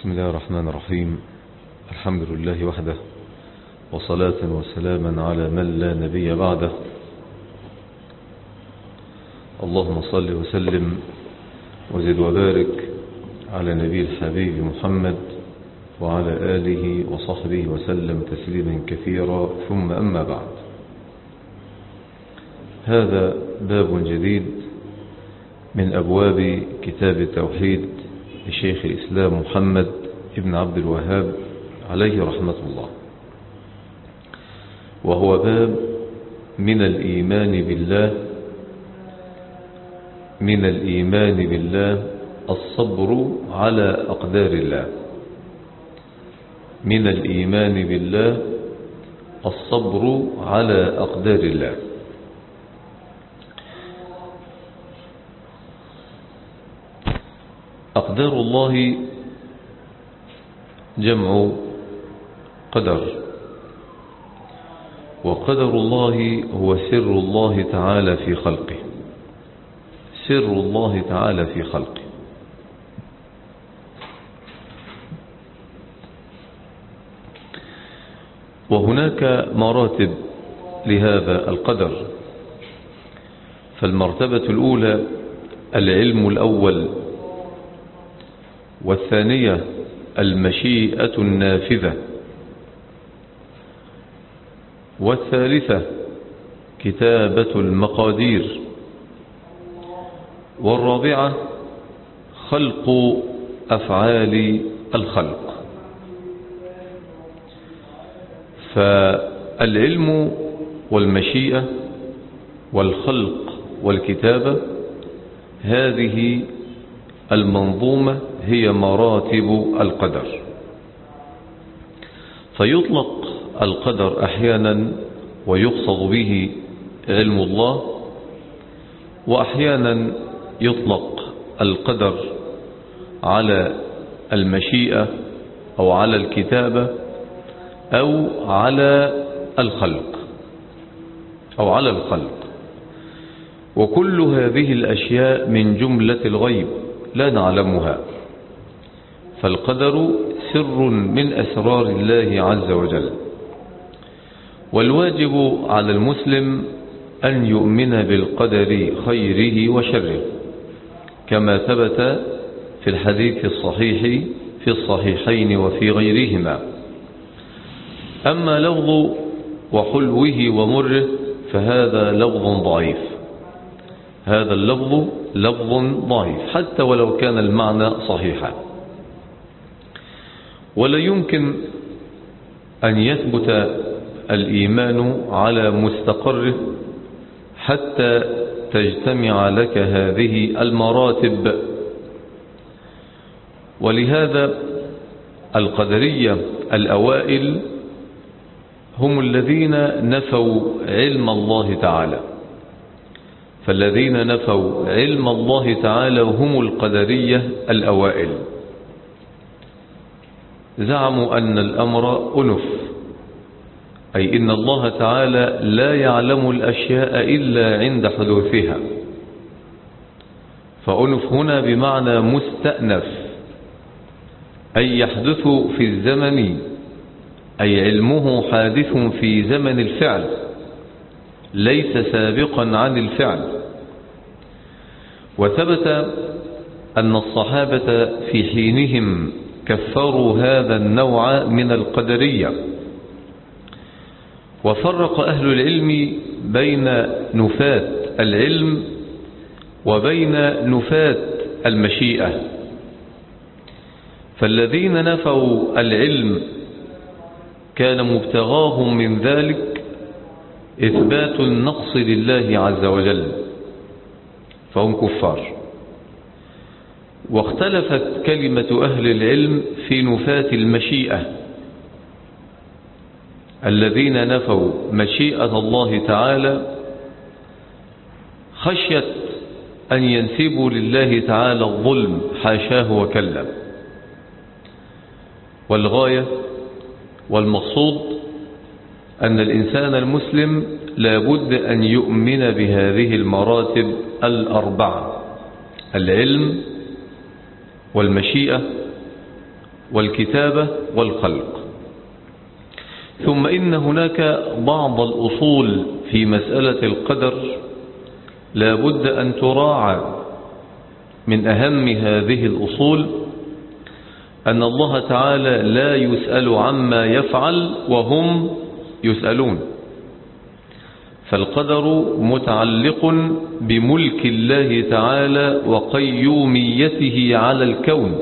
بسم الله الرحمن الرحيم. الحمد لله وحده، وصلاة وسلاما على من لا نبي بعده. اللهم صل وسلم وزد وبارك على نبي الحبيب محمد وعلى آله وصحبه وسلم تسليما كثيرا، ثم أما بعد. هذا باب جديد من أبواب كتاب التوحيد لشيخ الإسلام محمد ابن عبد الوهاب عليه رحمة الله، وهو باب من الإيمان بالله الصبر على أقدار الله. من الإيمان بالله الصبر على أقدار الله. أقدار الله جمع قدر، وقدر الله هو سر الله تعالى في خلقه، سر الله تعالى في خلقه. وهناك مراتب لهذا القدر. فالمرتبة الأولى العلم الأول، والثانية المشيئة النافذة، والثالثة كتابة المقادير، والرابعة خلق أفعال الخلق. فالعلم والمشيئة والخلق والكتابة، هذه المنظومة هي مراتب القدر. فيطلق القدر أحيانا ويقصد به علم الله، وأحيانا يطلق القدر على المشيئة أو على الكتابة أو على الخلق وكل هذه الأشياء من جملة الغيب لا نعلمها. فالقدر سر من أسرار الله عز وجل. والواجب على المسلم أن يؤمن بالقدر خيره وشره، كما ثبت في الحديث الصحيح في الصحيحين وفي غيرهما. أما لفظ وحلوه ومره فهذا لفظ ضعيف، هذا اللفظ لفظ ضعيف حتى ولو كان المعنى صحيحا. ولا يمكن أن يثبت الإيمان على مستقره حتى تجتمع لك هذه المراتب. ولهذا القدرية الأوائل هم الذين نفوا علم الله تعالى. فالذين نفوا علم الله تعالى هم القدرية الأوائل. زعموا أن الأمر أنف، أي إن الله تعالى لا يعلم الأشياء إلا عند حدوثها. فأنف هنا بمعنى مستأنف، أي يحدث في الزمن، أي علمه حادث في زمن الفعل ليس سابقا عن الفعل. وثبت أن الصحابة في حينهم كفروا هذا النوع من القدرية. وفرق أهل العلم بين نفاة العلم وبين نفاة المشيئة. فالذين نفوا العلم كان مبتغاهم من ذلك إثبات النقص لله عز وجل، فهم كفار. واختلفت كلمة أهل العلم في نفاة المشيئة. الذين نفوا مشيئة الله تعالى خشية أن ينسبوا لله تعالى الظلم، حاشاه وكلا. والغاية والمقصود أن الإنسان المسلم لا بد أن يؤمن بهذه المراتب الأربعة: العلم والمشيئة والكتابة والخلق. ثم إن هناك بعض الأصول في مسألة القدر لا بد أن تراعى. من أهم هذه الأصول أن الله تعالى لا يسأل عما يفعل وهم يسألون، فالقدر متعلق بملك الله تعالى وقيوميته على الكون،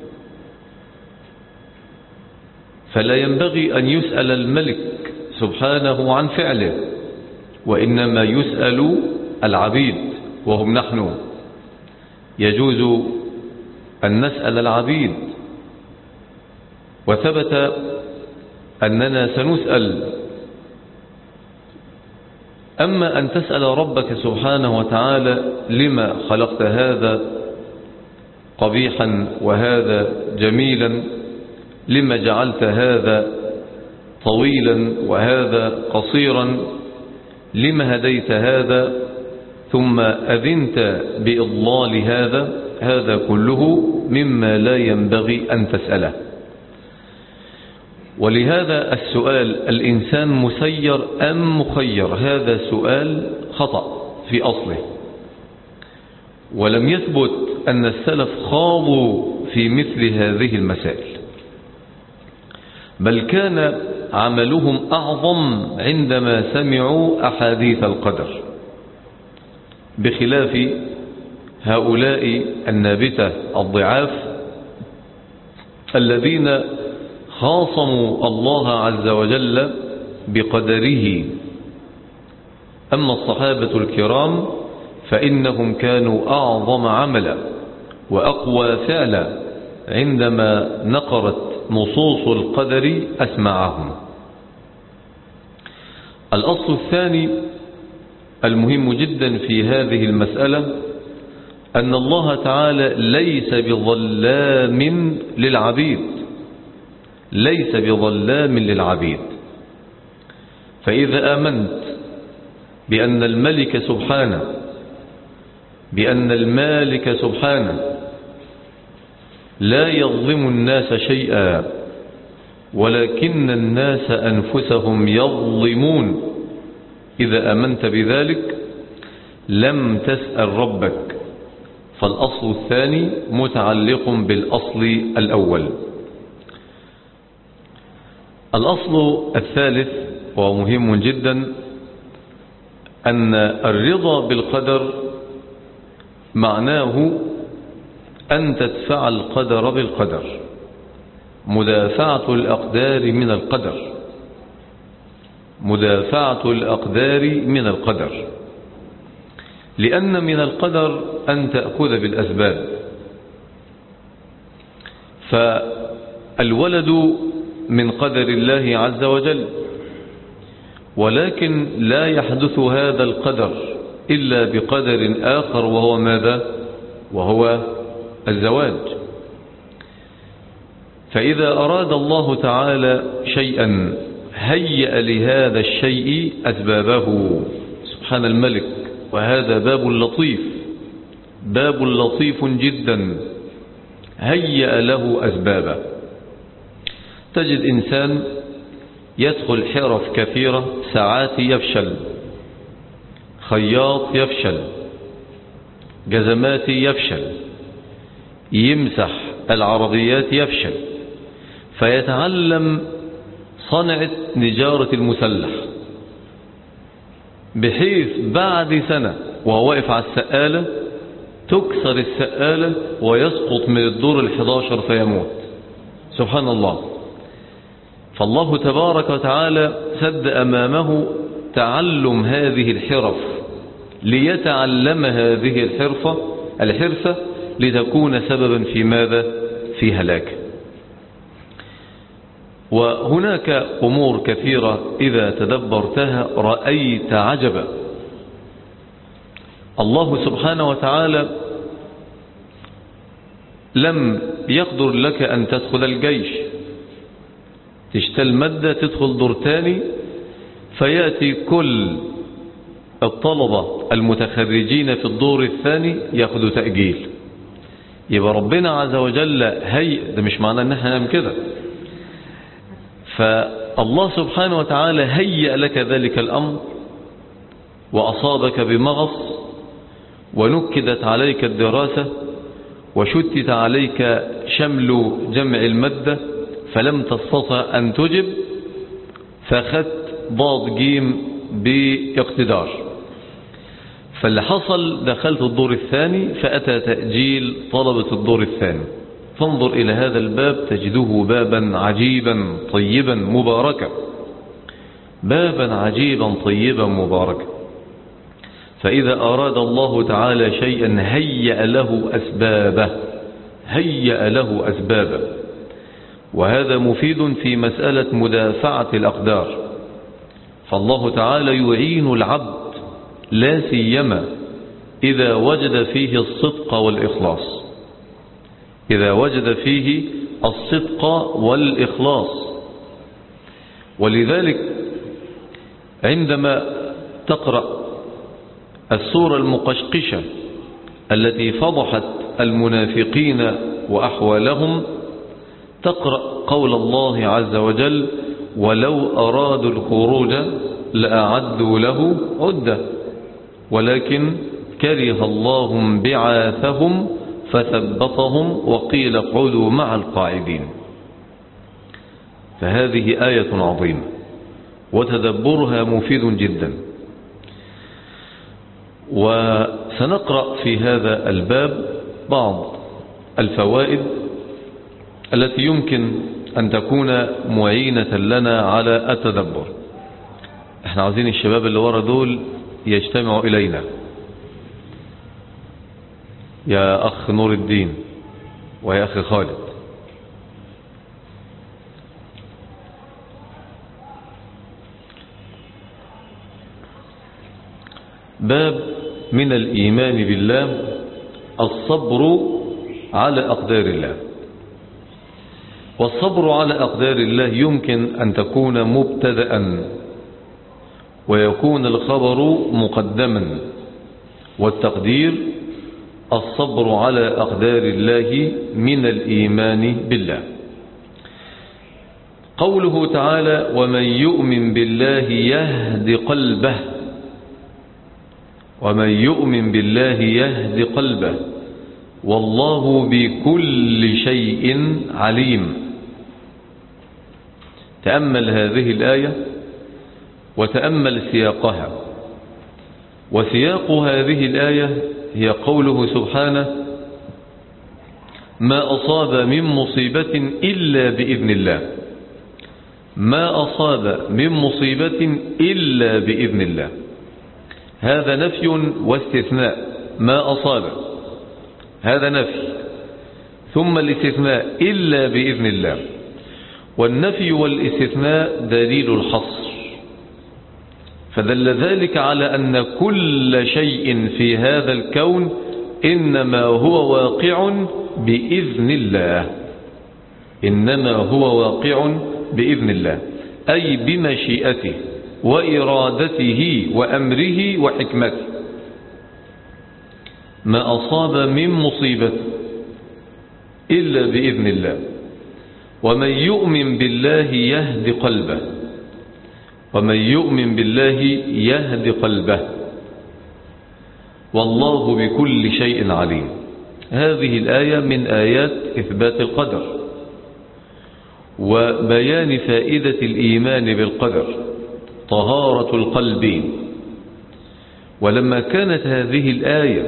فلا ينبغي أن يسأل الملك سبحانه عن فعله، وإنما يسأل العبيد وهم نحن. يجوز أن نسأل العبيد، وثبت أننا سنسأل. أما أن تسأل ربك سبحانه وتعالى لما خلقت هذا قبيحا وهذا جميلا، لما جعلت هذا طويلا وهذا قصيرا، لما هديت هذا ثم أذنت بإضلال هذا كله مما لا ينبغي أن تسأله. ولهذا السؤال الإنسان مسير أم مخير، هذا سؤال خطأ في أصله، ولم يثبت أن السلف خاضوا في مثل هذه المسائل، بل كان عملهم أعظم عندما سمعوا أحاديث القدر، بخلاف هؤلاء النابتة الضعاف الذين خاصموا الله عز وجل بقدره. أما الصحابة الكرام فإنهم كانوا أعظم عملا وأقوى فعلا عندما نقرت نصوص القدر أسمعهم. الأصل الثاني المهم جدا في هذه المسألة أن الله تعالى ليس بظلام للعبيد، ليس بظلام للعبيد. فإذا آمنت بأن الملك سبحانه، بأن المالك سبحانه لا يظلم الناس شيئا، ولكن الناس أنفسهم يظلمون، إذا آمنت بذلك لم تسأل ربك. فالأصل الثاني متعلق بالأصل الأول. الأصل الثالث ومهم جدا أن الرضا بالقدر معناه أن تدفع القدر بالقدر، مدافعة الأقدار من القدر، مدافعة الأقدار من القدر، لأن من القدر أن تأخذ بالأسباب. فالولد من قدر الله عز وجل، ولكن لا يحدث هذا القدر إلا بقدر آخر، وهو ماذا؟ وهو الزواج. فإذا أراد الله تعالى شيئا هيأ لهذا الشيء أسبابه سبحان الملك، وهذا باب لطيف، باب لطيف جدا، هيأ له أسبابه. تجد إنسان يدخل حرف كثيرة، ساعات يفشل، خياط يفشل، جزمات يفشل، يمسح العربيات يفشل، فيتعلم صنعة نجارة المسلح، بحيث بعد سنة وهو واقف على السقالة تكسر السقالة ويسقط من الدور 11 فيموت. سبحان الله. فالله تبارك وتعالى سد أمامه تعلم هذه الحرف ليتعلم هذه الحرفة لتكون سببا في ماذا؟ في هلاك. وهناك أمور كثيرة إذا تدبرتها رأيت عجبا. الله سبحانه وتعالى لم يقدر لك أن تدخل الجيش، تشتل مادة تدخل دور تاني، فيأتي كل الطلبة المتخرجين في الدور الثاني يأخذوا تأجيل، يبقى ربنا عز وجل ده مش معنى ان احنا نعمل كده. فالله سبحانه وتعالى هيأ لك ذلك الأمر وأصابك بمغص ونكدت عليك الدراسة وشتت عليك شمل جمع المادة فلم تستطع أن تجب، فأخذت ضاد جيم باقتدار. فاللي حصل دخلت الدور الثاني فأتى تأجيل طلبة الدور الثاني. فانظر إلى هذا الباب تجده بابا عجيبا طيبا مباركا، بابا عجيبا طيبا مباركا. فإذا أراد الله تعالى شيئا هيأ له أسبابه، هيأ له أسبابه. وهذا مفيد في مسألة مدافعة الأقدار. فالله تعالى يعين العبد لا سيما إذا وجد فيه الصدق والإخلاص، إذا وجد فيه الصدق والإخلاص. ولذلك عندما تقرأ السورة المقشقشة التي فضحت المنافقين وأحوالهم، تقرأ قول الله عز وجل: ولو أرادوا الخروج لأعدوا له عدة ولكن كره الله بعاثهم فثبطهم وقيل اقعدوا مع القاعدين. فهذه آية عظيمة وتدبرها مفيد جدا. وسنقرأ في هذا الباب بعض الفوائد التي يمكن أن تكون معينة لنا على التدبر. احنا عاوزين الشباب اللي ورا دول يجتمعوا إلينا. يا أخ نور الدين ويا أخ خالد، باب من الإيمان بالله الصبر على أقدار الله. والصبر على أقدار الله يمكن أن تكون مبتدأ ويكون الخبر مقدما، والتقدير الصبر على أقدار الله من الإيمان بالله. قوله تعالى: ومن يؤمن بالله يهد قلبه، ومن يؤمن بالله يهد قلبه والله بكل شيء عليم. تأمل هذه الآية وتأمل سياقها. وسياق هذه الآية هي قوله سبحانه: ما أصاب من مصيبة إلا بإذن الله، ما أصاب من مصيبة إلا بإذن الله. هذا نفي واستثناء. ما أصاب هذا نفي، ثم الاستثناء إلا بإذن الله. والنفي والاستثناء دليل الحصر، فدل ذلك على أن كل شيء في هذا الكون إنما هو واقع بإذن الله، إنما هو واقع بإذن الله، أي بمشيئته وإرادته وأمره وحكمته. ما أصاب من مصيبة إلا بإذن الله. ومن يؤمن بالله يهد قلبه، ومن يؤمن بالله يهد قلبه والله بكل شيء عليم. هذه الآية من آيات إثبات القدر وبيان فائدة الإيمان بالقدر، طهارة القلب. ولما كانت هذه الآية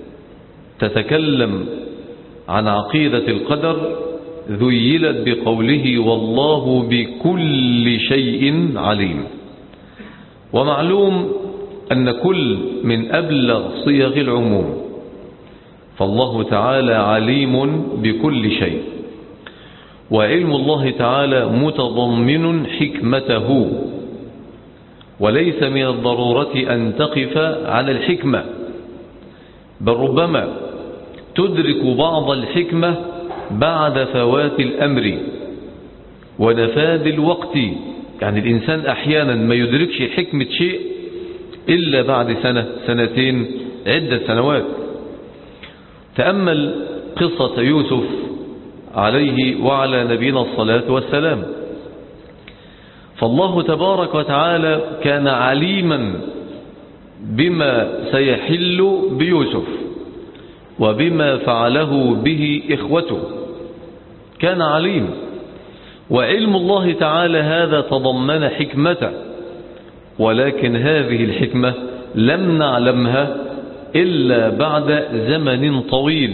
تتكلم عن عقيدة القدر ذيلت بقوله: والله بكل شيء عليم. ومعلوم أن كل من أبلغ صيغ العموم، فالله تعالى عليم بكل شيء، وعلم الله تعالى متضمن حكمته، وليس من الضرورة أن تقف على الحكمة، بل ربما تدرك بعض الحكمة بعد فوات الأمر ونفاد الوقت. يعني الإنسان أحيانا ما يدركش حكمة شيء إلا بعد سنة، سنتين، عدة سنوات. تأمل قصة يوسف عليه وعلى نبينا الصلاة والسلام. فالله تبارك وتعالى كان عليما بما سيحل بيوسف وبما فعله به إخوته، كان عليم. وعلم الله تعالى هذا تضمن حكمته، ولكن هذه الحكمة لم نعلمها إلا بعد زمن طويل،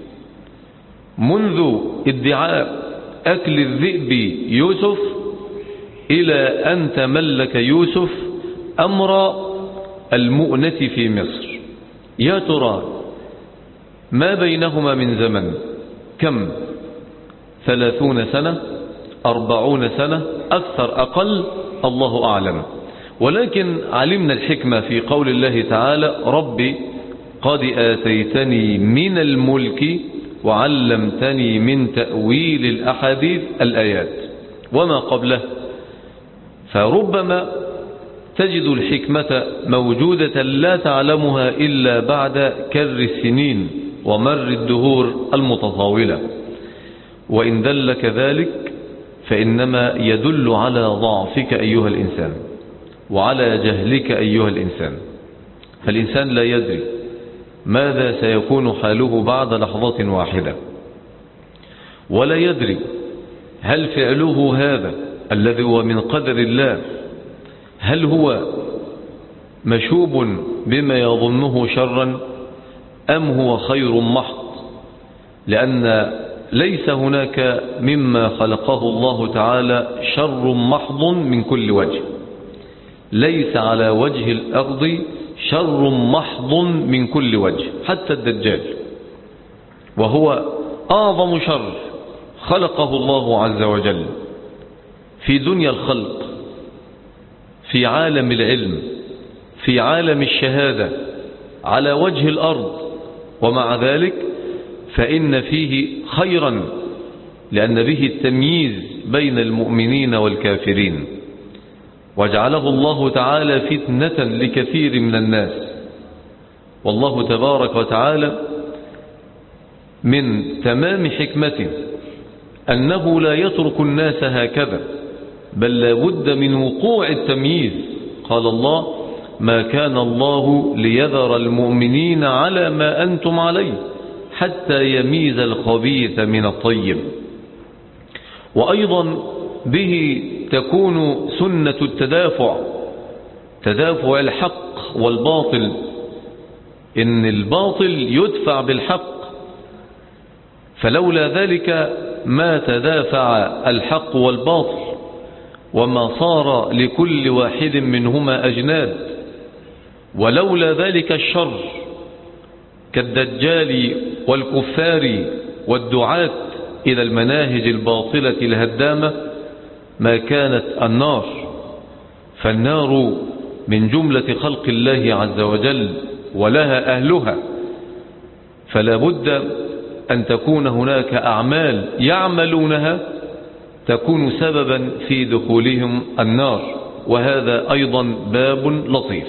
منذ ادعاء أكل الذئب يوسف إلى أن تملك يوسف أمر المؤنة في مصر. يا ترى ما بينهما من زمن كم؟ 30 سنة، 40 سنة، أكثر أقل، الله أعلم. ولكن علمنا الحكمة في قول الله تعالى: ربي قد آتيتني من الملك وعلمتني من تأويل الأحاديث، الآيات وما قبله. فربما تجد الحكمة موجودة لا تعلمها إلا بعد كر السنين ومر الدهور المتطاولة. وإن دلك ذلك فإنما يدل على ضعفك أيها الإنسان وعلى جهلك أيها الإنسان. فالإنسان لا يدري ماذا سيكون حاله بعد لحظة واحدة، ولا يدري هل فعله هذا الذي هو من قدر الله هل هو مشوب بما يظنه شرا أم هو خير محض، لأن ليس هناك مما خلقه الله تعالى شر محض من كل وجه. ليس على وجه الأرض شر محض من كل وجه، حتى الدجال، وهو أعظم شر خلقه الله عز وجل في دنيا الخلق، في عالم العلم، في عالم الشهادة، على وجه الأرض. ومع ذلك فإن فيه خيرا، لأن به التمييز بين المؤمنين والكافرين، وجعله الله تعالى فتنة لكثير من الناس. والله تبارك وتعالى من تمام حكمته أنه لا يترك الناس هكذا، بل لا بد من وقوع التمييز. قال الله: ما كان الله ليذر المؤمنين على ما أنتم عليه حتى يميز الخبيث من الطيب. وأيضا به تكون سنة التدافع، تدافع الحق والباطل، إن الباطل يدفع بالحق، فلولا ذلك ما تدافع الحق والباطل وما صار لكل واحد منهما أجناد. ولولا ذلك الشر كالدجال والكفار والدعاة إلى المناهج الباطلة الهدامة ما كانت النار. فالنار من جملة خلق الله عز وجل ولها أهلها، فلا بد أن تكون هناك أعمال يعملونها تكون سببا في دخولهم النار، وهذا أيضا باب لطيف.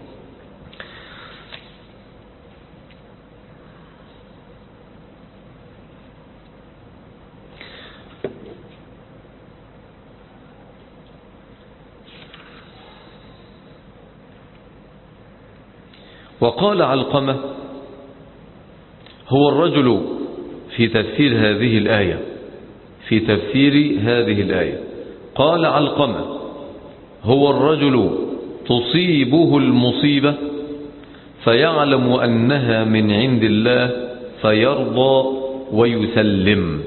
وقال علقمة هو الرجل في تفسير هذه الآية، في تفسير هذه الآية قال علقمة: هو الرجل تصيبه المصيبة فيعلم أنها من عند الله فيرضى ويسلم.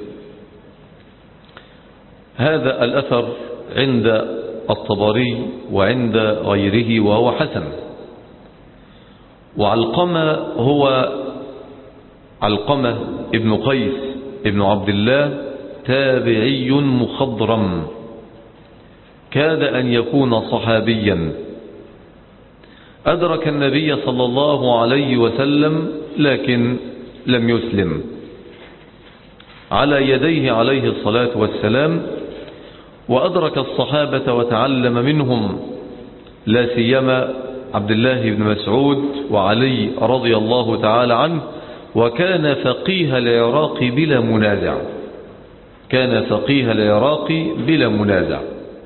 هذا الأثر عند الطبري وعند غيره وهو حسن. وعلقمة هو علقمة ابن قيس ابن عبد الله، تابعي مخضرم، كاد أن يكون صحابيا، أدرك النبي صلى الله عليه وسلم لكن لم يسلم، على يديه عليه الصلاة والسلام، وأدرك الصحابة وتعلم منهم، لا سيما عبد الله بن مسعود وعلي رضي الله تعالى عنه وكان فقيه العراق بلا منازع. كان فقيه العراق بلا منازع.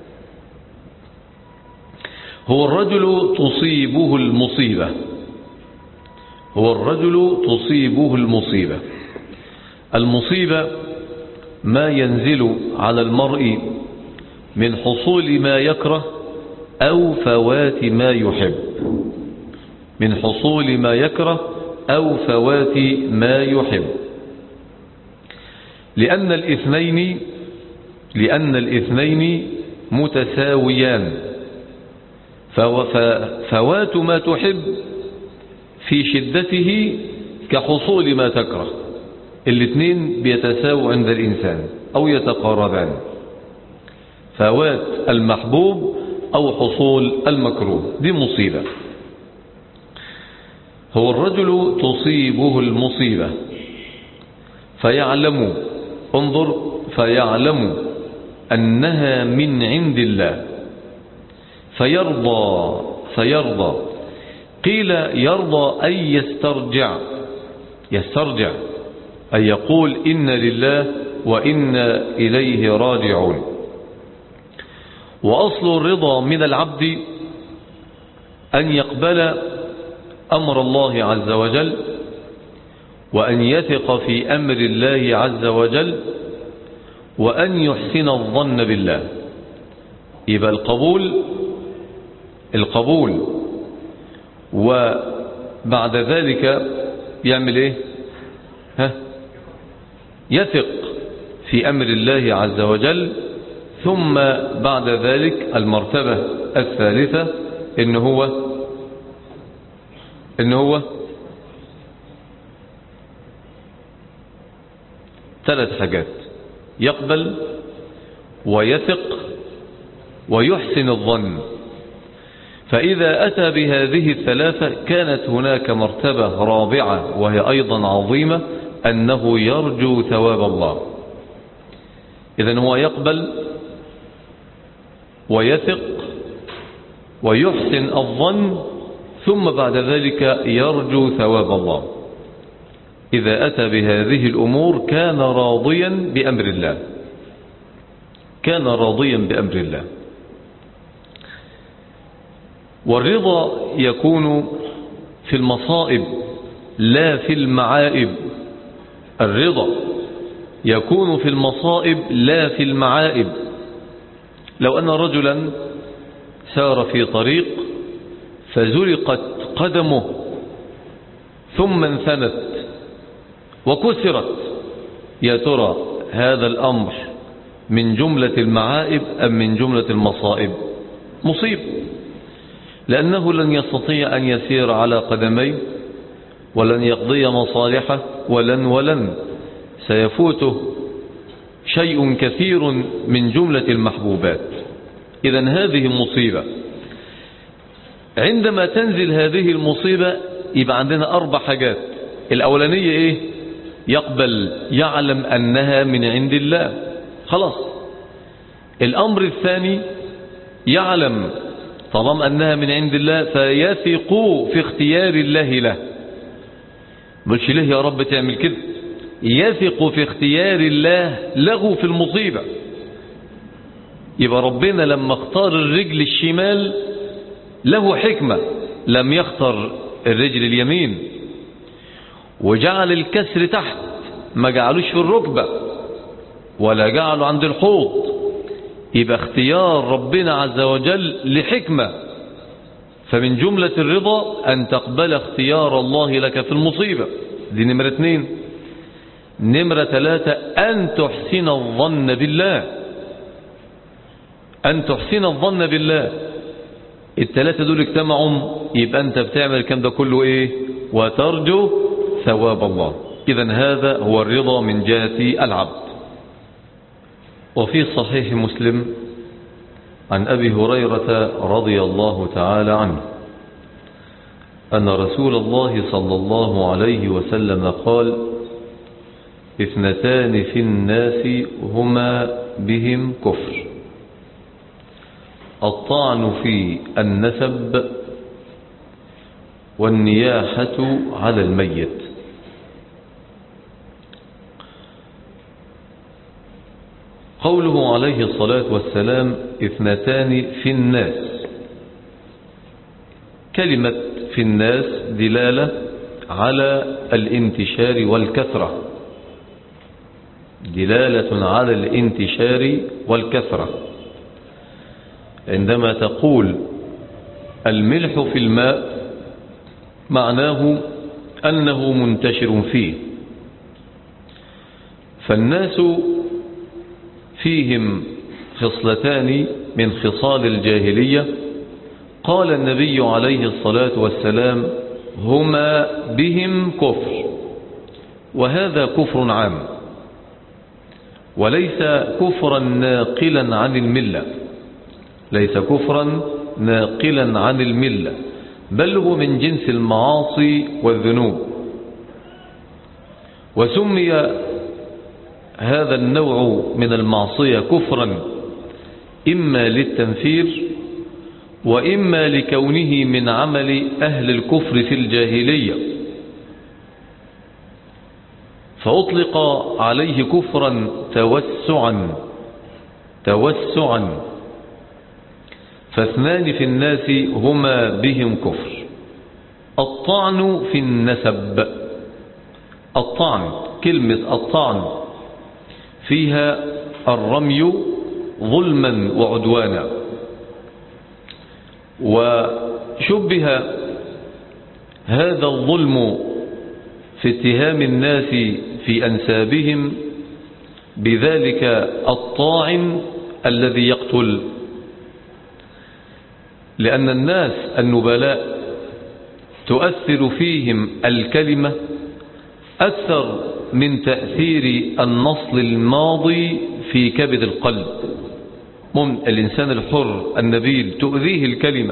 هو الرجل تصيبه المصيبة. هو الرجل تصيبه المصيبة. المصيبة ما ينزل على المرء من حصول ما يكره أو فوات ما يحب. من حصول ما يكره أو فوات ما يحب. لأن الاثنين متساويان. ففوات ما تحب في شدته كحصول ما تكره. الاثنين بيتساووا عند الإنسان أو يتقاربان. فوات المحبوب أو حصول المكروه، دي مصيبة. هو الرجل تصيبه المصيبة فيعلم، انظر، فيعلم أنها من عند الله فيرضى. قيل يرضى أي يسترجع أي يقول إن لله وإنا إليه راجعون. وأصل الرضا من العبد أن يقبل أمر الله عز وجل وأن يثق في أمر الله عز وجل وأن يحسن الظن بالله. يبقى القبول وبعد ذلك يعمل ايه؟ يثق في أمر الله عز وجل. ثم بعد ذلك المرتبة الثالثة إن هو 3 حاجات: يقبل ويثق ويحسن الظن. فإذا أتى بهذه الثلاثة كانت هناك مرتبة رابعة وهي أيضا عظيمة، أنه يرجو ثواب الله. إذن هو يقبل ويثق ويحسن الظن ثم بعد ذلك يرجو ثواب الله. إذا أتى بهذه الأمور كان راضيا بأمر الله. كان راضيا بأمر الله. والرضا يكون في المصائب لا في المعائب. الرضا يكون في المصائب لا في المعائب. لو أن رجلا سار في طريق فزلقت قدمه ثم انثنت وكسرت، يا ترى هذا الأمر من جملة المعائب أم من جملة المصائب؟ مصيب، لأنه لن يستطيع أن يسير على قدميه ولن يقضي مصالحه ولن سيفوته شيء كثير من جملة المحبوبات. إذن هذه مصيبة. عندما تنزل هذه المصيبة يبقى عندنا 4 حاجات. الأولانية إيه؟ يقبل، يعلم أنها من عند الله، خلاص. الأمر الثاني يعلم طالما أنها من عند الله فيثق في اختيار الله له. مش ليه يا رب تعمل كده، يثق في اختيار الله له في المصيبة. يبقى ربنا لما اختار الرجل الشمال له حكمة، لم يختار الرجل اليمين، وجعل الكسر تحت، ما جعلوش في الركبة ولا جعله عند الحوض. يبقى اختيار ربنا عز وجل لحكمة. فمن جملة الرضا أن تقبل اختيار الله لك في المصيبة. دي نمرة 2. نمرة 3 أن تحسن الظن بالله. أن تحسن الظن بالله. ال3 دول اجتمعوا يبقى أنت بتعمل الكلام ده كله إيه؟ وترجو ثواب الله. إذن هذا هو الرضا من جهة العبد. وفي صحيح مسلم عن أبي هريرة رضي الله تعالى عنه أن رسول الله صلى الله عليه وسلم قال: 2 في الناس هما بهم كفر: الطعن في النسب والنياحة على الميت. قوله عليه الصلاة والسلام اثنتان في الناس. كلمة في الناس دلالة على الانتشار والكثرة، دلالة على الانتشار والكثرة. عندما تقول الملح في الماء معناه أنه منتشر فيه. فالناس فيهم خصلتان من خصال الجاهلية، قال النبي عليه الصلاة والسلام هما بهم كفر، وهذا كفر عام وليس كفرا ناقلا عن الملة، ليس كفرا ناقلا عن الملة، بل هو من جنس المعاصي والذنوب. وسمي هذا النوع من المعصية كفرا إما للتنفير وإما لكونه من عمل أهل الكفر في الجاهلية، فأطلق عليه كفرا توسعا. فاثنان في الناس هما بهم كفر. الطعن في النسب، الطعن، كلمة الطعن فيها الرمي ظلما وعدوانا، وشبه هذا الظلم في اتهام الناس في أنسابهم بذلك الطاعن الذي يقتل، لأن الناس النبلاء تؤثر فيهم الكلمة أكثر من تأثير النصل الماضي في كبد القلب. الإنسان الحر النبيل تؤذيه الكلمة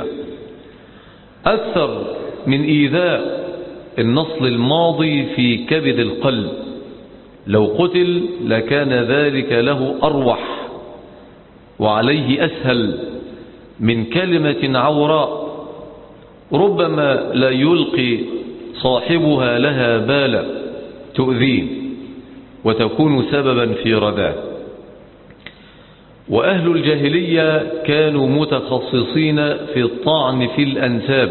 أكثر من إيذاء النصل الماضي في كبد القلب. لو قتل لكان ذلك له أروح وعليه أسهل من كلمة عوراء ربما لا يلقي صاحبها لها بالا تؤذيه وتكون سببا في رداه. وأهل الجاهلية كانوا متخصصين في الطعن في الأنساب.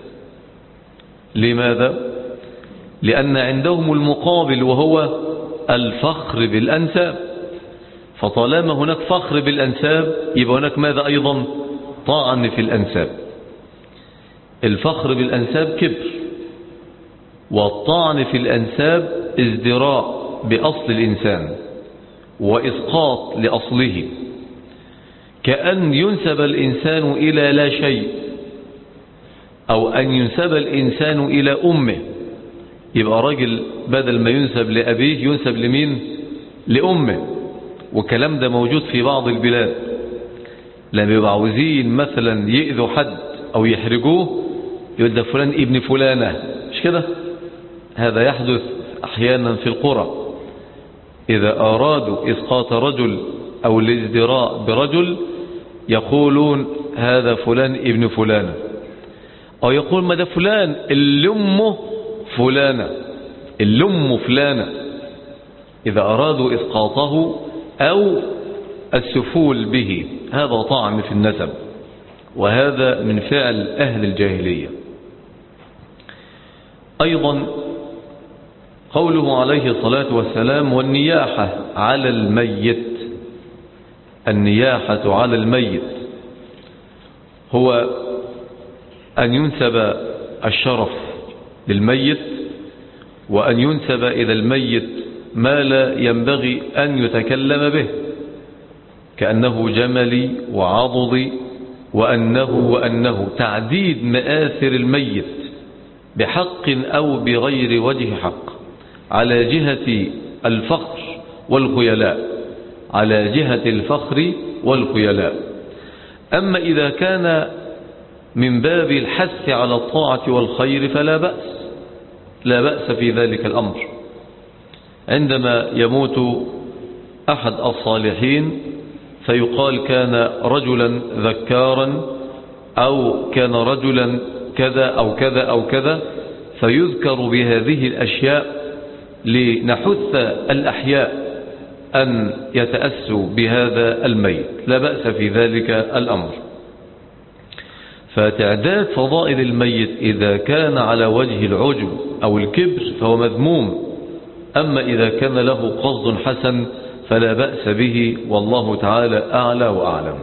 لماذا؟ لأن عندهم المقابل وهو الفخر بالأنساب، فطالما هناك فخر بالأنساب يبقى هناك ماذا أيضا؟ طعن في الأنساب. الفخر بالأنساب كبر، والطعن في الأنساب ازدراء بأصل الإنسان وإسقاط لأصله، كأن ينسب الإنسان إلى لا شيء، أو أن ينسب الإنسان إلى أمه. يبقى راجل بدل ما ينسب لأبيه ينسب لمين؟ لأمه. والكلام ده موجود في بعض البلاد، لما يبقى عاوزين مثلا يأذوا حد أو يحرجوه يقول ده فلان ابن فلانة، مش كده؟ هذا يحدث أحيانا في القرى. إذا أرادوا إسقاط رجل أو الازدراء برجل يقولون هذا فلان ابن فلانة، أو يقول ما ده فلان اللي أمه فلانة، اللي أمه فلانة، إذا أرادوا إسقاطه أو السفول به. هذا طعن في النسب، وهذا من فعل أهل الجاهلية. أيضا قوله عليه الصلاة والسلام والنياحة على الميت. النياحة على الميت هو أن ينسب الشرف للميت، وأن ينسب إلى الميت ما لا ينبغي أن يتكلم به، كأنه جملي وعضضي وأنه تعديد مآثر الميت بحق أو بغير وجه حق على جهة الفخر والخيلاء، على جهة الفخر والخيلاء. أما إذا كان من باب الحث على الطاعة والخير فلا بأس، لا بأس في ذلك الأمر. عندما يموت أحد الصالحين فيقال كان رجلا ذكارا، أو كان رجلا كذا أو كذا أو كذا، فيذكر بهذه الأشياء لنحث الأحياء أن يتأسوا بهذا الميت، لا بأس في ذلك الأمر. فتعداد فضائل الميت إذا كان على وجه العجب أو الكبر فهو مذموم، أما إذا كان له قصد حسن فلا بأس به، والله تعالى أعلى وأعلم.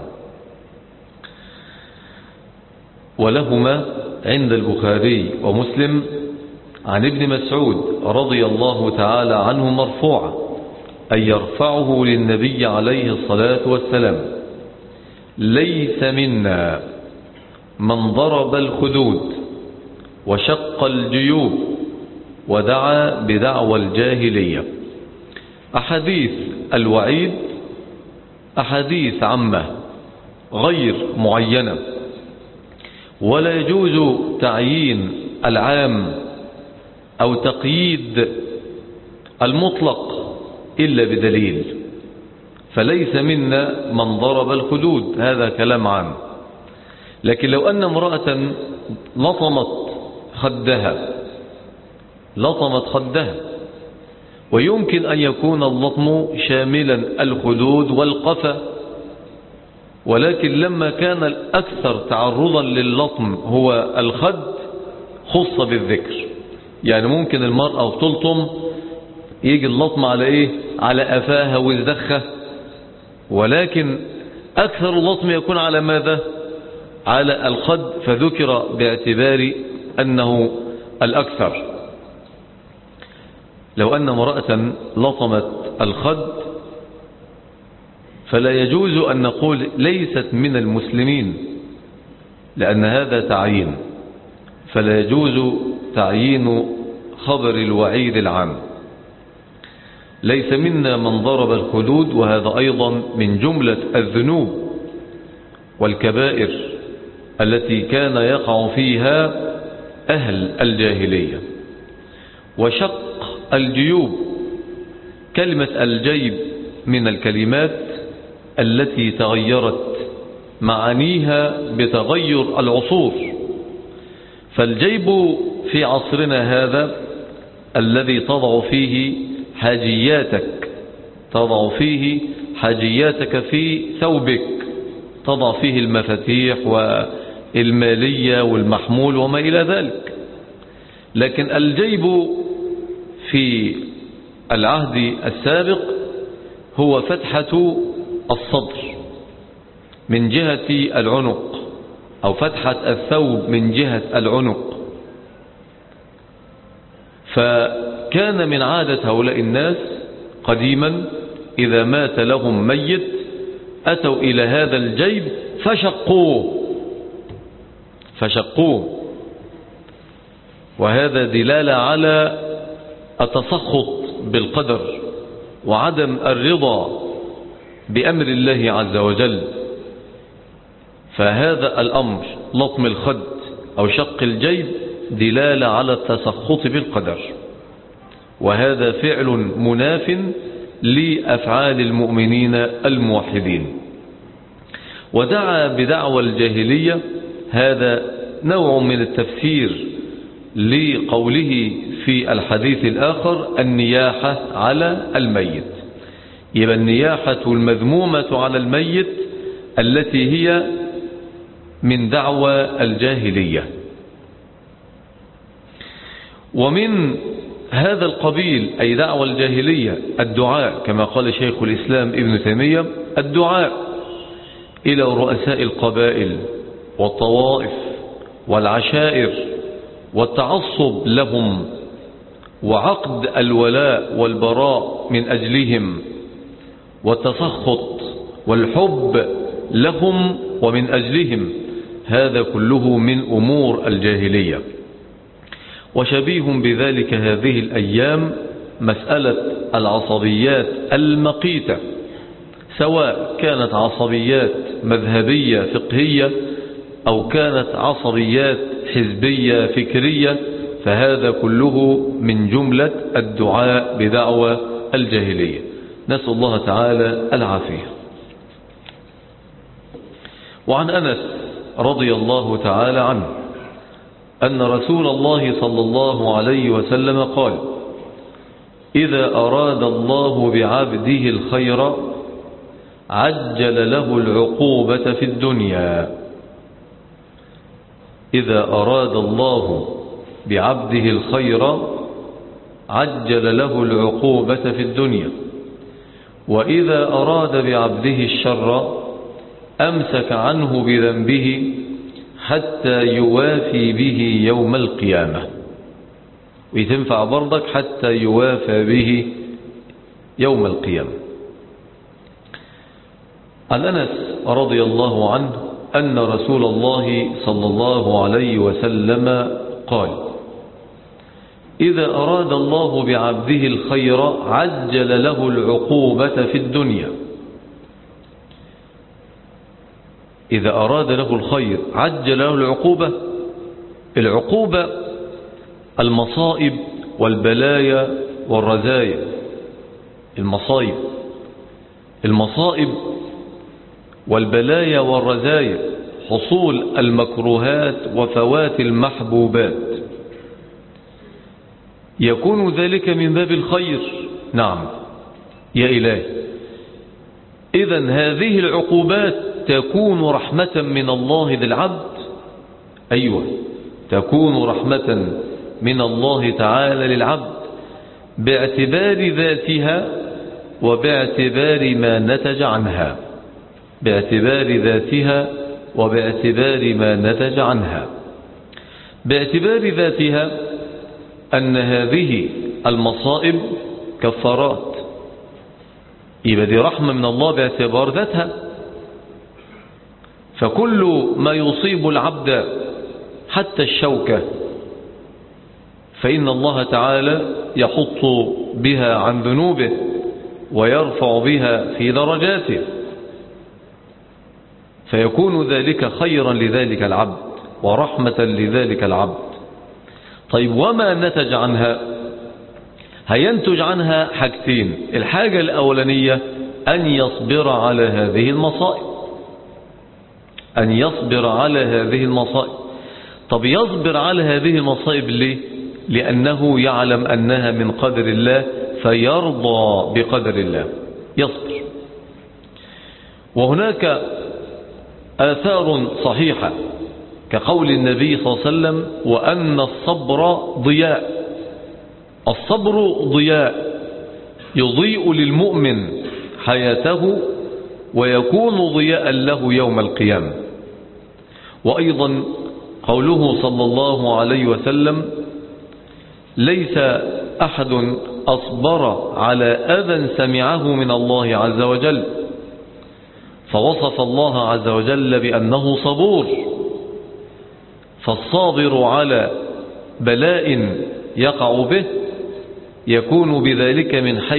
ولهما عند البخاري ومسلم عن ابن مسعود رضي الله تعالى عنه مرفوعا، أن يرفعه للنبي عليه الصلاة والسلام: ليس منا من ضرب الخدود وشق الجيوب ودعا بدعوى الجاهلية. أحاديث الوعيد أحاديث عامة غير معينة، ولا يجوز تعيين العام أو تقييد المطلق إلا بدليل. فليس منا من ضرب الخدود، هذا كلام عام. لكن لو أن امرأة لطمت خدها، ويمكن أن يكون اللطم شاملا الخدود والقفا، ولكن لما كان الأكثر تعرضا لللطم هو الخد خص بالذكر. يعني ممكن المرأة تلطم يجي اللطم على إيه؟ على أفاها وزدخة، ولكن أكثر اللطم يكون على ماذا؟ على الخد، فذكر باعتبار أنه الأكثر. لو أن امرأة لطمت الخد فلا يجوز أن نقول ليست من المسلمين، لأن هذا تعيين، فلا يجوز تعيين خبر الوعيد العام. ليس منا من ضرب الخدود، وهذا أيضا من جملة الذنوب والكبائر التي كان يقع فيها أهل الجاهلية. وشق الجيوب، كلمة الجيب من الكلمات التي تغيرت معانيها بتغير العصور. فالجيب في عصرنا هذا الذي تضع فيه حاجياتك في ثوبك، تضع فيه المفاتيح والمالية والمحمول وما إلى ذلك. لكن الجيب في العهد السابق هو فتحة الصدر من جهة العنق، أو فتحة الثوب من جهة العنق. فكان من عادة هؤلاء الناس قديما إذا مات لهم ميت أتوا إلى هذا الجيب فشقوه، وهذا دلالة على التسخط بالقدر وعدم الرضا بأمر الله عز وجل. فهذا الأمر لطم الخد أو شق الجيب دلالة على التسخط بالقدر، وهذا فعل مناف لأفعال المؤمنين الموحدين. ودعا بدعوى الجاهلية، هذا نوع من التفسير لقوله في الحديث الآخر النياحة على الميت. يبقى النياحة المذمومة على الميت التي هي من دعوى الجاهلية. ومن هذا القبيل أي دعوى الجاهلية الدعاء، كما قال شيخ الإسلام ابن تيمية، الدعاء إلى رؤساء القبائل والطوائف والعشائر والتعصب لهم، وعقد الولاء والبراء من أجلهم، والتسخط والحب لهم ومن أجلهم، هذا كله من أمور الجاهلية. وشبيه بذلك هذه الأيام مسألة العصبيات المقيتة، سواء كانت عصبيات مذهبية فقهية أو كانت عصبيات حزبية فكرية، فهذا كله من جملة الدعاء بدعوى الجاهلية. نسأل الله تعالى العافية. وعن أنس رضي الله تعالى عنه أن رسول الله صلى الله عليه وسلم قال: إذا أراد الله بعبده الخير عجل له العقوبة في الدنيا. إذا أراد الله بعبده الخير عجل له العقوبة في الدنيا، وإذا أراد بعبده الشر أمسك عنه بذنبه حتى يوافي به يوم القيامة. ويتنفع برضك حتى يوافى به يوم القيامة. عن أنس رضي الله عنه أن رسول الله صلى الله عليه وسلم قال: إذا أراد الله بعبده الخير عجل له العقوبة في الدنيا. إذا أراد له الخير عجل له العقوبة المصائب والبلايا والرزايا. المصائب والبلايا والرزايا، حصول المكروهات وفوات المحبوبات، يكون ذلك من باب الخير. نعم يا إلهي. إذن هذه العقوبات تكون رحمة من الله للعبد. أيوة، تكون رحمة من الله تعالى للعبد باعتبار ذاتها وباعتبار ما نتج عنها. باعتبار ذاتها وباعتبار ما نتج عنها. باعتبار ذاتها أن هذه المصائب كفارات، يبقى دي رحمة من الله باعتبار ذاتها. فكل ما يصيب العبد حتى الشوكة فإن الله تعالى يحط بها عن ذنوبه ويرفع بها في درجاته، فيكون ذلك خيرا لذلك العبد ورحمة لذلك العبد. طيب وما نتج عنها؟ هينتج عنها حاجتين. الحاجة الأولانية أن يصبر على هذه المصائب، أن يصبر على هذه المصائب. طب يصبر على هذه المصائب ليه؟ لأنه يعلم أنها من قدر الله فيرضى بقدر الله، يصبر. وهناك آثار صحيحة كقول النبي صلى الله عليه وسلم: وأن الصبر ضياء. الصبر ضياء يضيء للمؤمن حياته ويكون ضياء له يوم القيامة. وأيضا قوله صلى الله عليه وسلم: ليس أحد أصبر على أذى سمعه من الله عز وجل. فوصف الله عز وجل بأنه صبور. فالصابر على بلاء يقع به يكون بذلك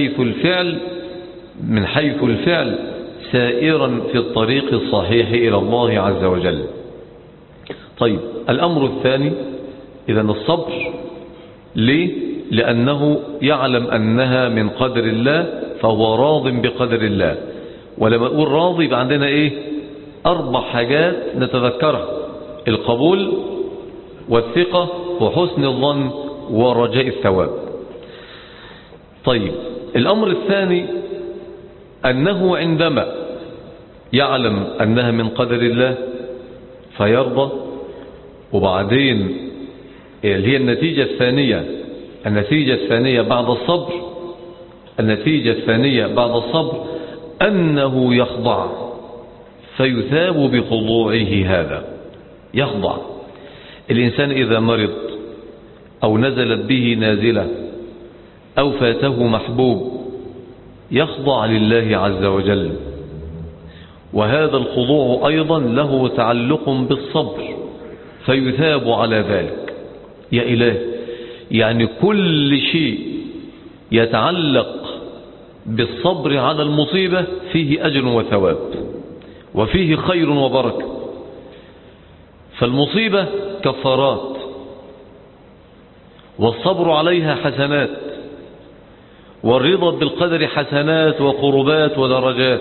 من حيث الفعل سائرا في الطريق الصحيح إلى الله عز وجل. طيب الأمر الثاني، إذن الصبر ليه؟ لأنه يعلم أنها من قدر الله فهو راض بقدر الله. ولما أقول راضي يبقى عندنا إيه؟ 4 حاجات نتذكرها: القبول والثقة وحسن الظن ورجاء الثواب. طيب الأمر الثاني أنه عندما يعلم أنها من قدر الله فيرضى. وبعدين اللي هي النتيجة الثانية بعد الصبر، النتيجة الثانية بعد الصبر أنه يخضع فيثاب بخضوعه. هذا يخضع. الإنسان إذا مرض أو نزلت به نازلة أو فاته محبوب يخضع لله عز وجل. وهذا الخضوع أيضا له تعلق بالصبر فيثاب على ذلك. يا إله، يعني كل شيء يتعلق بالصبر على المصيبة فيه أجر وثواب وفيه خير وبركة. فالمصيبة كفارات والصبر عليها حسنات، والرضا بالقدر حسنات وقربات ودرجات،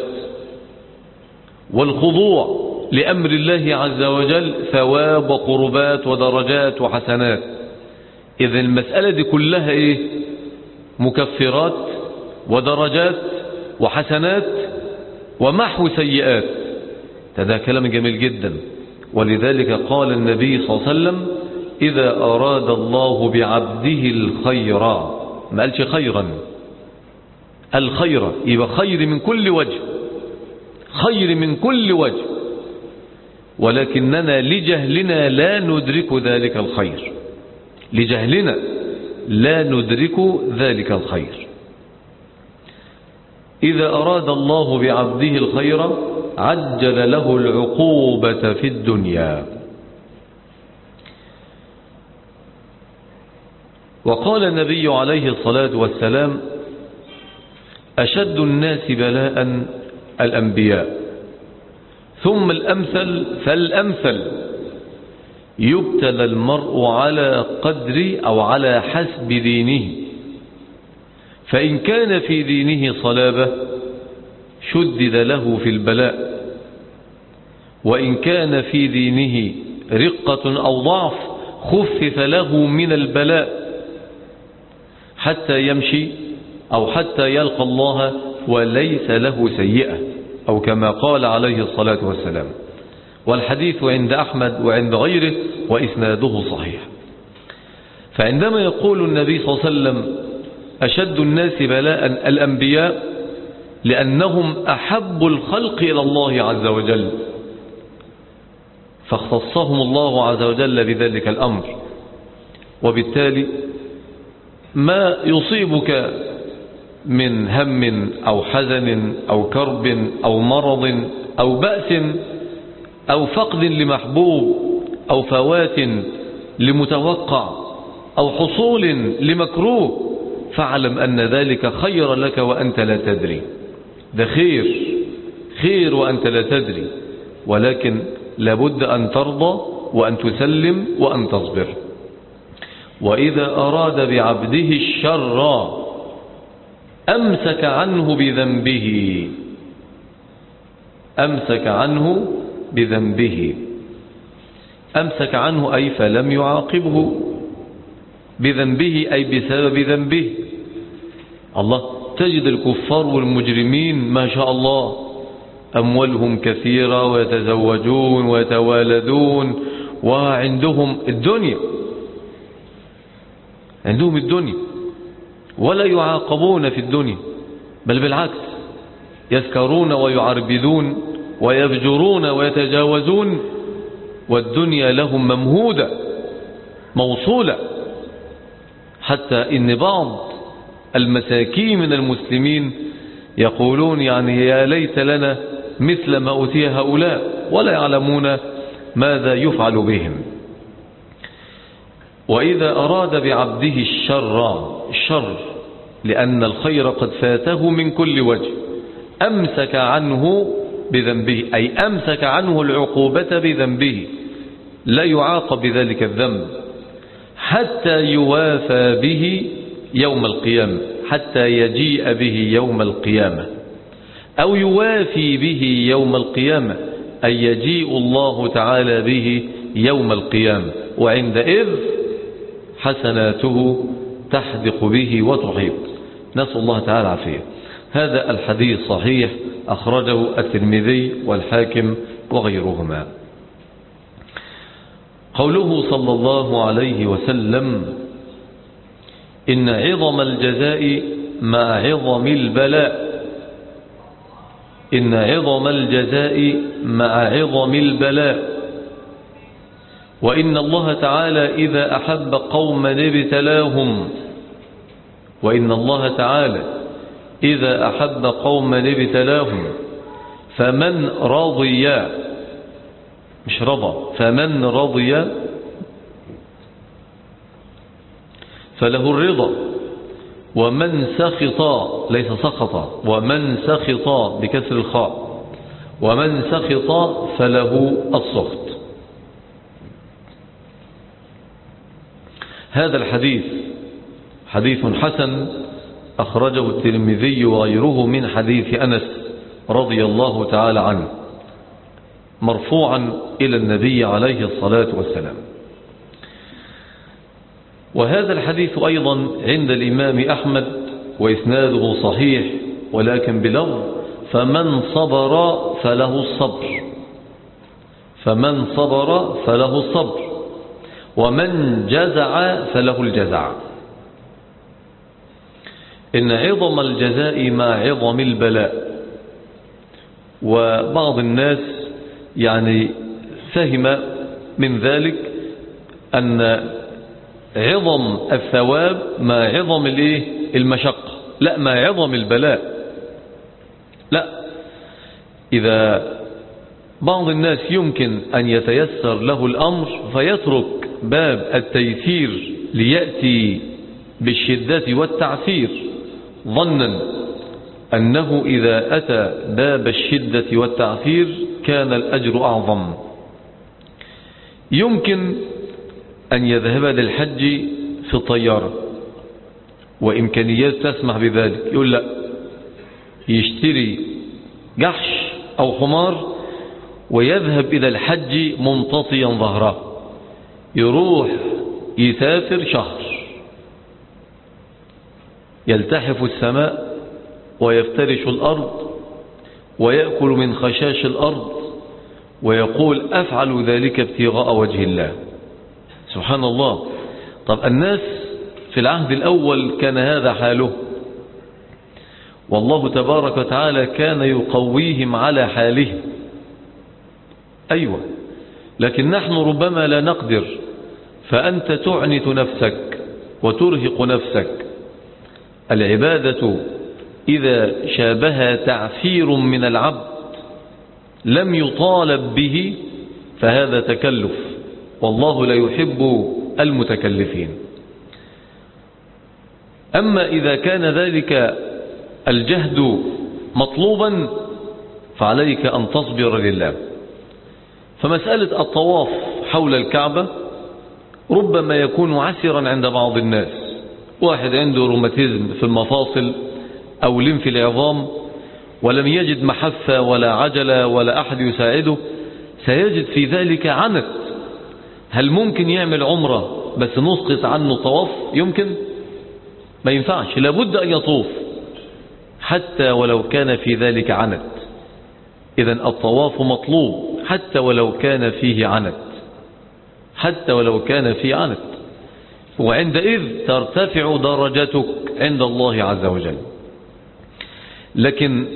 والخضوع لأمر الله عز وجل ثواب وقربات ودرجات وحسنات. إذن المسألة دي كلها إيه؟ مكفرات ودرجات وحسنات ومحو سيئات. هذا كلام جميل جدا. ولذلك قال النبي صلى الله عليه وسلم إذا أراد الله بعبده الخير، ما قالش خيرا، الخير يبقى خير من كل وجه، خير من كل وجه، ولكننا لجهلنا لا ندرك ذلك الخير، لجهلنا لا ندرك ذلك الخير. إذا أراد الله بعبده الخير عجل له العقوبة في الدنيا. وقال النبي عليه الصلاة والسلام أشد الناس بلاء الأنبياء ثم الأمثل فالأمثل، يبتلى المرء على قدر أو على حسب دينه، فإن كان في دينه صلابة شدد له في البلاء، وإن كان في دينه رقة أو ضعف خفف له من البلاء حتى يمشي أو حتى يلقى الله وليس له سيئة، أو كما قال عليه الصلاة والسلام. والحديث عند أحمد وعند غيره وإسناده صحيح. فعندما يقول النبي صلى الله عليه وسلم أشد الناس بلاء الأنبياء لأنهم أحب الخلق إلى الله عز وجل، فاختصهم الله عز وجل بذلك الأمر. وبالتالي ما يصيبك من هم أو حزن أو كرب أو مرض أو بأس أو فقد لمحبوب أو فوات لمتوقع أو حصول لمكروه، فاعلم أن ذلك خير لك وأنت لا تدري. ده خير وأنت لا تدري، ولكن لابد أن ترضى وأن تسلم وأن تصبر. وإذا أراد بعبده الشر أمسك عنه بذنبه، أمسك عنه بذنبه، أمسك عنه أي فلم يعاقبه، بذنبه أي بسبب ذنبه. الله، تجد الكفار والمجرمين ما شاء الله أموالهم كثيرة ويتزوجون ويتوالدون وعندهم الدنيا، عندهم الدنيا ولا يعاقبون في الدنيا، بل بالعكس يسكرون ويعربدون ويفجرون ويتجاوزون، والدنيا لهم ممهودة موصولة، حتى إن بعض المساكين من المسلمين يقولون يعني يا ليت لنا مثل ما أوتي هؤلاء، ولا يعلمون ماذا يفعل بهم. وإذا أراد بعبده الشر لأن الخير قد فاته من كل وجه أمسك عنه بذنبه، أي أمسك عنه العقوبة بذنبه، لا يعاقب بذلك الذنب حتى يوافى به يوم القيامة، حتى يجيء به يوم القيامة، أو يوافي به يوم القيامة، أي يجيء الله تعالى به يوم القيامة، وعندئذ حسناته تحدق به وتحيط. نسأل الله تعالى العافية. هذا الحديث صحيح، أخرجه الترمذي والحاكم وغيرهما. قوله صلى الله عليه وسلم إن عظم الجزاء مع عظم البلاء، إن عظم الجزاء مع عظم البلاء، وإن الله تعالى إذا أحب قوما ابتلاهم، وإن الله تعالى إذا أحب قوما ابتلاهم فمن رضي، مش رضى، فمن رضي فله الرضا، ومن سخط، ليس سخط، ومن سخط بكسر الخاء، ومن سخط فله السخط. هذا الحديث حديث حسن، أخرجه الترمذي وغيره من حديث أنس رضي الله تعالى عنه مرفوعا إلى النبي عليه الصلاة والسلام. وهذا الحديث أيضا عند الإمام أحمد وإسناده صحيح ولكن بلفظ فمن صبر فله الصبر، فمن صبر فله الصبر، ومن جزع فله الجزع. إن عظم الجزاء مع عظم البلاء. وبعض الناس يعني فهم من ذلك أن عظم الثواب مع عظم المشقة، لا، مع عظم البلاء. لا، إذا بعض الناس يمكن أن يتيسر له الأمر فيترك باب التيسير ليأتي بالشدة والتعسير ظنا أنه إذا أتى باب الشدة والتعسير كان الأجر أعظم. يمكن أن يذهب للحج في الطيارة وإمكانيات تسمح بذلك، يقول لا، يشتري جحش أو حمار ويذهب إلى الحج ممتطيا ظهره، يروح يسافر شهر، يلتحف السماء ويفترش الأرض ويأكل من خشاش الأرض ويقول أفعل ذلك ابتغاء وجه الله. سبحان الله. طب الناس في العهد الأول كان هذا حاله، والله تبارك وتعالى كان يقويهم على حالهم. أيوة، لكن نحن ربما لا نقدر، فأنت تعنت نفسك وترهق نفسك. العبادة إذا شابها تعسير من العبد لم يطالب به فهذا تكلف، والله لا يحب المتكلفين. أما إذا كان ذلك الجهد مطلوبا فعليك أن تصبر لله. فمسألة الطواف حول الكعبة ربما يكون عسرا عند بعض الناس، واحد عنده روماتيزم في المفاصل أو لنف العظام ولم يجد محفة ولا عجلة ولا أحد يساعده، سيجد في ذلك عنت. هل ممكن يعمل عمرة بس نسقط عنه طواف؟ يمكن؟ ما ينفعش، لابد أن يطوف حتى ولو كان في ذلك عنت. إذن الطواف مطلوب حتى ولو كان فيه عنت، حتى ولو كان فيه عنت، وعندئذ ترتفع درجتك عند الله عز وجل. لكن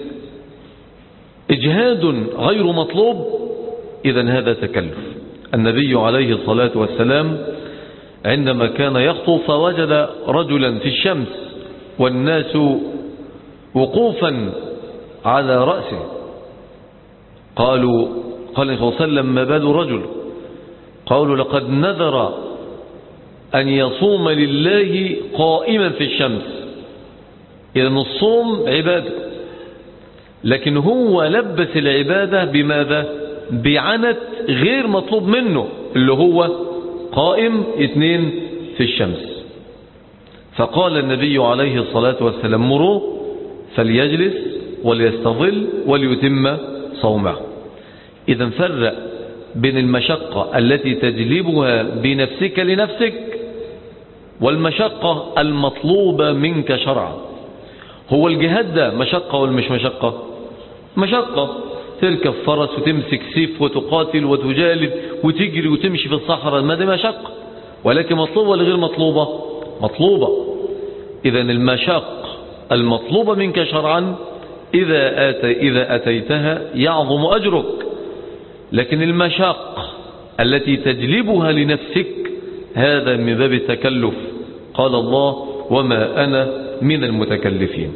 إجهاد غير مطلوب إذن هذا تكلف. النبي عليه الصلاة والسلام عندما كان يخطب فوجد رجلا في الشمس والناس وقوفا على رأسه، قال صلى الله عليه وسلم: ما بال رجل؟ قالوا: لقد نذر أن يصوم لله قائما في الشمس. إذن الصوم عبادة، لكن هو لبس العبادة بماذا؟ بعنت غير مطلوب منه، اللي هو قائم 2 في الشمس. فقال النبي عليه الصلاة والسلام: مروا فليجلس وليستظل وليتم صومه. إذن فرق بين المشقة التي تجلبها بنفسك لنفسك والمشقة المطلوبة منك شرعا. هو الجهاد ده مشقة ولا مش مشقة؟ مشقة. تركب فرس وتمسك سيف وتقاتل وتجالد وتجري وتمشي في الصحراء، ما ده مشقة. ولكن مطلوبة ولا غير مطلوبة؟ مطلوبة. إذن المشق المطلوبة منك شرعا إذا أتيتها يعظم أجرك. لكن المشاق التي تجلبها لنفسك هذا من باب التكلف. قال الله: وما أنا من المتكلفين.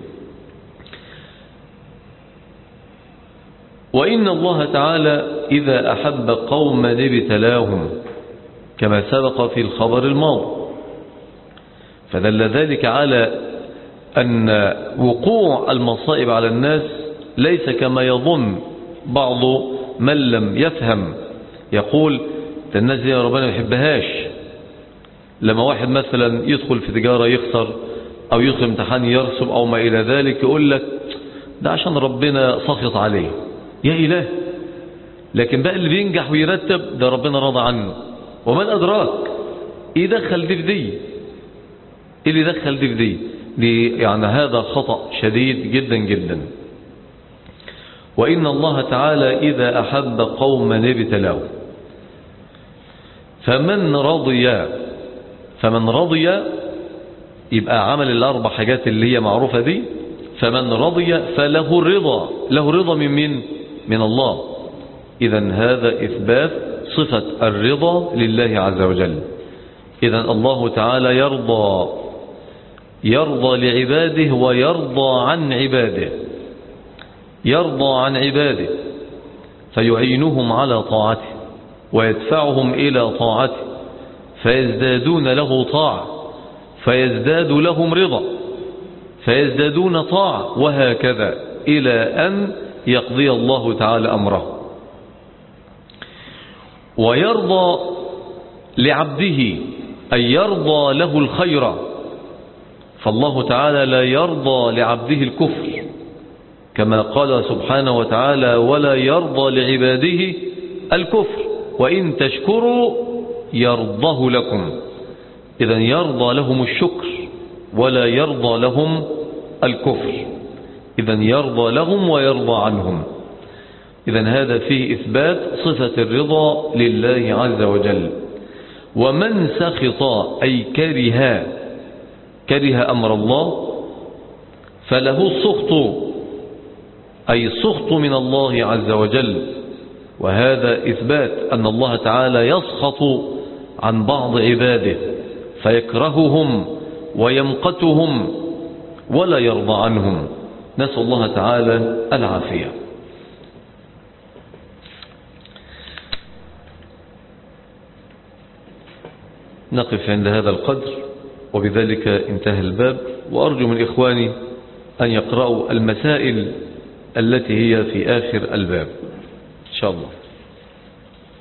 وإن الله تعالى إذا أحب قوما ابتلاهم كما سبق في الخبر الماضي، فدل ذلك على أن وقوع المصائب على الناس ليس كما يظن بعض من لم يفهم، يقول الناس دي ربنا ما يحبهاش. لما واحد مثلا يدخل في تجارة يخسر أو يدخل امتحان يرسب أو ما إلى ذلك يقول لك ده عشان ربنا سخط عليه. يا إله، لكن بقى اللي بينجح ويرتب ده ربنا راضى عنه. ومن أدراك إيه دخل دي في دي؟ إيه اللي دخل دي في دي؟ يعني هذا خطأ شديد جدا جدا. وإن الله تعالى إذا أحب قوما ابتلاه، فمن رضي يبقى عمل الأربع حاجات اللي هي معروفة دي، فمن رضي فله الرضا. له رضا من الله. إذن هذا إثبات صفة الرضا لله عز وجل. إذن الله تعالى يرضى لعباده ويرضى عن عباده. يرضى عن عباده فيعينهم على طاعته ويدفعهم إلى طاعته فيزدادون له طاعة فيزداد لهم رضا فيزدادون طاعة، وهكذا إلى أن يقضي الله تعالى أمره. ويرضى لعبده أن يرضى له الخير، فالله تعالى لا يرضى لعبده الكفر كما قال سبحانه وتعالى: ولا يرضى لعباده الكفر وإن تشكروا يرضه لكم. إذن يرضى لهم الشكر ولا يرضى لهم الكفر. إذن يرضى لهم ويرضى عنهم. إذن هذا فيه إثبات صفة الرضا لله عز وجل. ومن سخط أي كره أمر الله فله السخط، أي السخط من الله عز وجل. وهذا إثبات أن الله تعالى يسخط عن بعض عباده فيكرههم ويمقتهم ولا يرضى عنهم. نسأل الله تعالى العافية. نقف عند هذا القدر، وبذلك انتهى الباب. وأرجو من إخواني أن يقرأوا المسائل التي هي في آخر الباب إن شاء الله.